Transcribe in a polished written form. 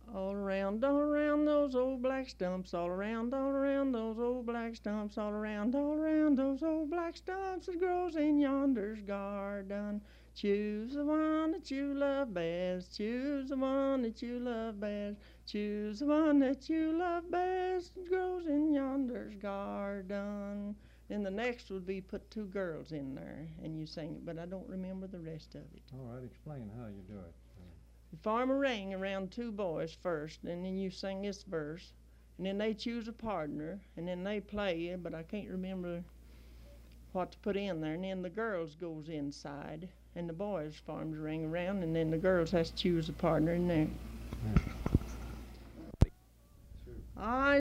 all around those old black stumps, all around those old black stumps, all around those old black stumps that grows in yonder's garden. Choose the one that you love best, choose the one that you love best, choose the one that you love best that grows in yonder's garden. Then the next would be put two girls in there and you sing it, but I don't remember the rest of it. All right, explain how you do it. You form a ring around two boys first, and then you sing this verse, and then they choose a partner, and then they play it, but I can't remember what to put in there. And then the girls goes inside, and the boys forms a ring around, and then the girls has to choose a partner in there. Yeah. I